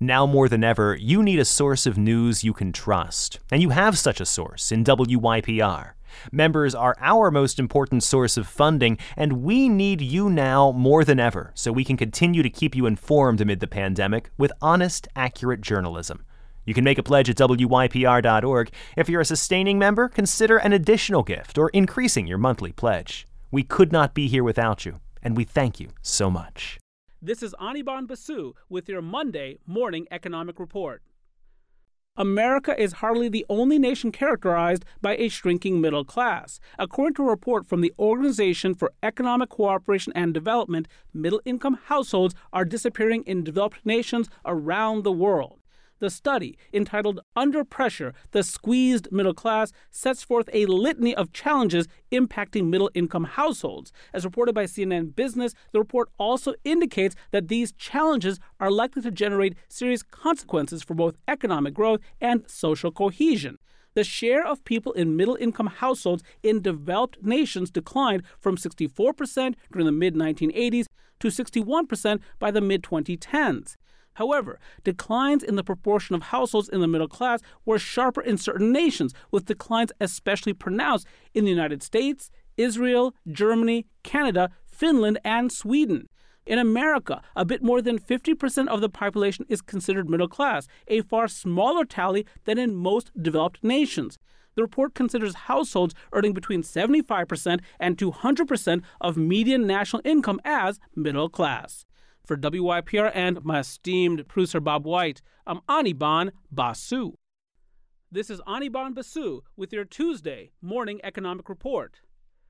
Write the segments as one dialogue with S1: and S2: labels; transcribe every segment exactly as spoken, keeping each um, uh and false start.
S1: Now more than ever, you need a source of news you can trust. And you have such a source in W Y P R. Members are our most important source of funding, and we need you now more than ever so we can continue to keep you informed amid the pandemic with honest, accurate journalism. You can make a pledge at W Y P R dot org. If you're a sustaining member, consider an additional gift or increasing your monthly pledge. We could not be here without you, and we thank you so much.
S2: This is Anirban Basu with your Monday Morning Economic Report. America is hardly the only nation characterized by a shrinking middle class. According to a report from the Organization for Economic Cooperation and Development, middle-income households are disappearing in developed nations around the world. The study, entitled Under Pressure, the Squeezed Middle Class, sets forth a litany of challenges impacting middle-income households. As reported by C N N Business, the report also indicates that these challenges are likely to generate serious consequences for both economic growth and social cohesion. The share of people in middle-income households in developed nations declined from sixty-four percent during the mid nineteen eighties to sixty-one percent by the mid twenty tens. However, declines in the proportion of households in the middle class were sharper in certain nations, with declines especially pronounced in the United States, Israel, Germany, Canada, Finland, and Sweden. In America, a bit more than fifty percent of the population is considered middle class, a far smaller tally than in most developed nations. The report considers households earning between seventy-five percent and two hundred percent of median national income as middle class. For W Y P R and my esteemed producer Bob White, I'm Anirban Basu. This is Anirban Basu with your Tuesday Morning Economic Report.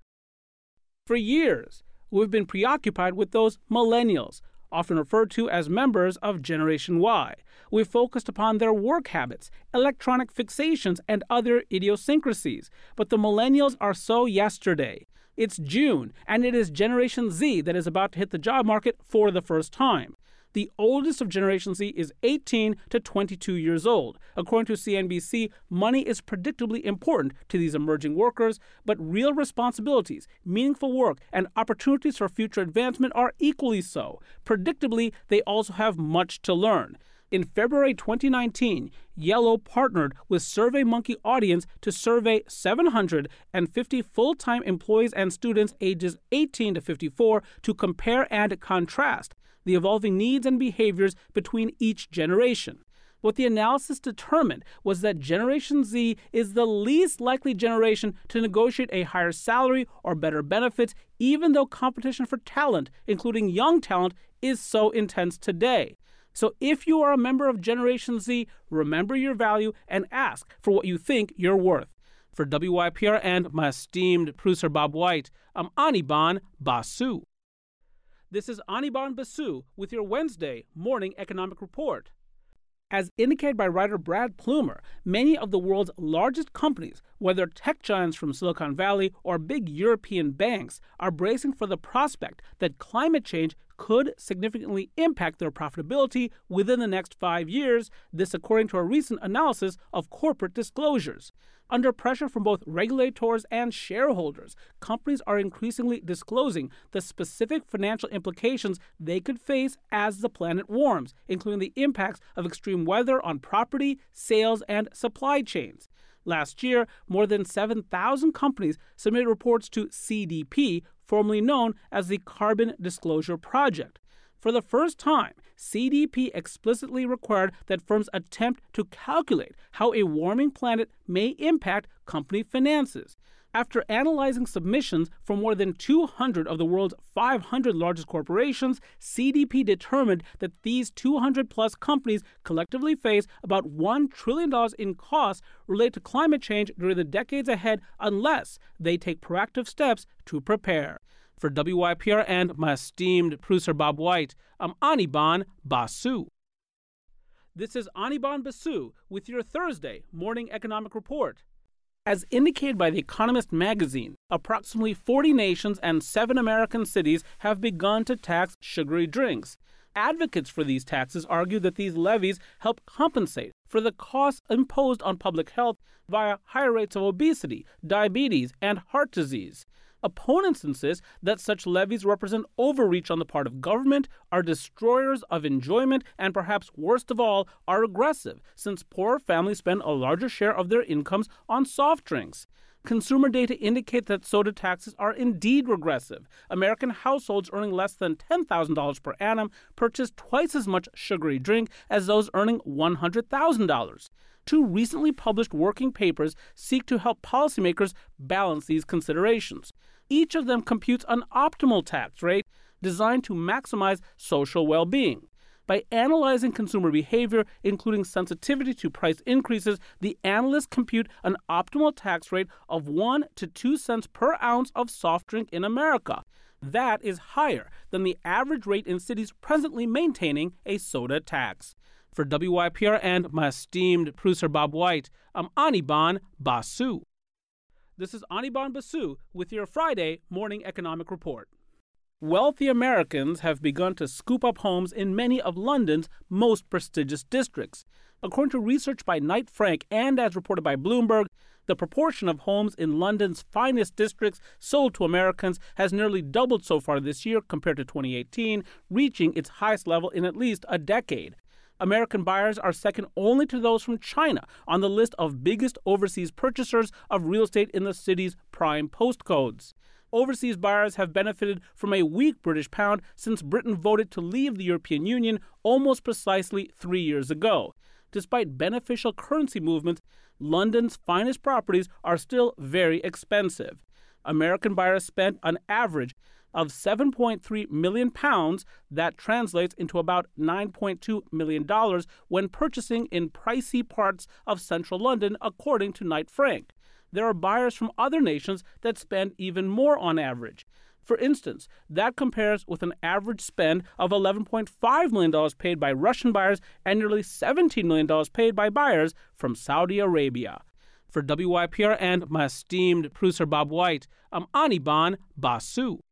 S2: For years, we've been preoccupied with those millennials, often referred to as members of Generation Y. We've focused upon their work habits, electronic fixations, and other idiosyncrasies. But the millennials are so yesterday. It's June, and it is Generation Z that is about to hit the job market for the first time. The oldest of Generation Z is eighteen to twenty-two years old. According to C N B C, money is predictably important to these emerging workers, but real responsibilities, meaningful work, and opportunities for future advancement are equally so. Predictably, they also have much to learn. In February twenty nineteen, Yellow partnered with SurveyMonkey Audience to survey seven hundred fifty full-time employees and students ages eighteen to fifty-four to compare and contrast the evolving needs and behaviors between each generation. What the analysis determined was that Generation Z is the least likely generation to negotiate a higher salary or better benefits, even though competition for talent, including young talent, is so intense today. So if you are a member of Generation Z, remember your value and ask for what you think you're worth. For W Y P R and my esteemed producer Bob White, I'm Anirban Basu. This is Anirban Basu with your Wednesday Morning Economic Report. As indicated by writer Brad Plumer, many of the world's largest companies, whether tech giants from Silicon Valley or big European banks, are bracing for the prospect that climate change could significantly impact their profitability within the next five years, this according to a recent analysis of corporate disclosures. Under pressure from both regulators and shareholders, companies are increasingly disclosing the specific financial implications they could face as the planet warms, including the impacts of extreme weather on property, sales, and supply chains. Last year, more than seven thousand companies submitted reports to C D P, formerly known as the Carbon Disclosure Project. For the first time, C D P explicitly required that firms attempt to calculate how a warming planet may impact company finances. After analyzing submissions from more than two hundred of the world's five hundred largest corporations, C D P determined that these two hundred plus companies collectively face about one trillion dollars in costs related to climate change during the decades ahead unless they take proactive steps to prepare. For W Y P R and my esteemed producer Bob White, I'm Anirban Basu. This is Anirban Basu with your Thursday Morning Economic Report. As indicated by The Economist magazine, approximately forty nations and seven American cities have begun to tax sugary drinks. Advocates for these taxes argue that these levies help compensate for the costs imposed on public health via higher rates of obesity, diabetes, and heart disease. Opponents insist that such levies represent overreach on the part of government, are destroyers of enjoyment, and perhaps worst of all, are regressive, since poorer families spend a larger share of their incomes on soft drinks. Consumer data indicate that soda taxes are indeed regressive. American households earning less than ten thousand dollars per annum purchase twice as much sugary drink as those earning one hundred thousand dollars. Two recently published working papers seek to help policymakers balance these considerations. Each of them computes an optimal tax rate designed to maximize social well-being. By analyzing consumer behavior, including sensitivity to price increases, the analysts compute an optimal tax rate of one to two cents per ounce of soft drink in America. That is higher than the average rate in cities presently maintaining a soda tax. For W Y P R and my esteemed producer Bob White, I'm Anirban Basu. This is Anirban Basu with your Friday Morning Economic Report. Wealthy Americans have begun to scoop up homes in many of London's most prestigious districts. According to research by Knight Frank and as reported by Bloomberg, the proportion of homes in London's finest districts sold to Americans has nearly doubled so far this year compared to twenty eighteen, reaching its highest level in at least a decade. American buyers are second only to those from China on the list of biggest overseas purchasers of real estate in the city's prime postcodes. Overseas buyers have benefited from a weak British pound since Britain voted to leave the European Union almost precisely three years ago. Despite beneficial currency movements, London's finest properties are still very expensive. American buyers spent an average of seven point three million pounds, that translates into about nine point two million dollars when purchasing in pricey parts of central London, according to Knight Frank. There are buyers from other nations that spend even more on average. For instance, that compares with an average spend of eleven point five million dollars paid by Russian buyers and nearly seventeen million dollars paid by buyers from Saudi Arabia. For W Y P R and my esteemed producer Bob White, I'm Anirban Basu.